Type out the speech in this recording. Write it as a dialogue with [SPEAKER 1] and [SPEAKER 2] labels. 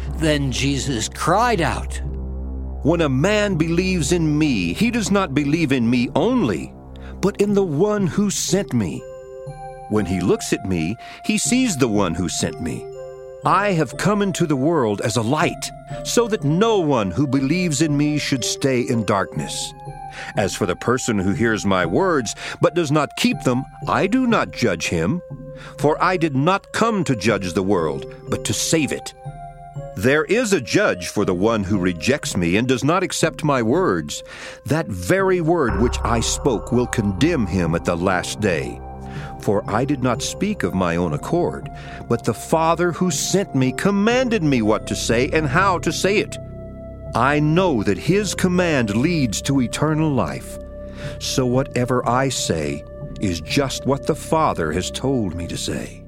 [SPEAKER 1] Then Jesus cried out,
[SPEAKER 2] "When a man believes in me, he does not believe in me only, but in the one who sent me. When he looks at me, he sees the one who sent me. I have come into the world as a light, so that no one who believes in me should stay in darkness. As for the person who hears my words, but does not keep them, I do not judge him. For I did not come to judge the world, but to save it. There is a judge for the one who rejects me and does not accept my words. That very word which I spoke will condemn him at the last day. For I did not speak of my own accord, but the Father who sent me commanded me what to say and how to say it. I know that his command leads to eternal life. So whatever I say is just what the Father has told me to say."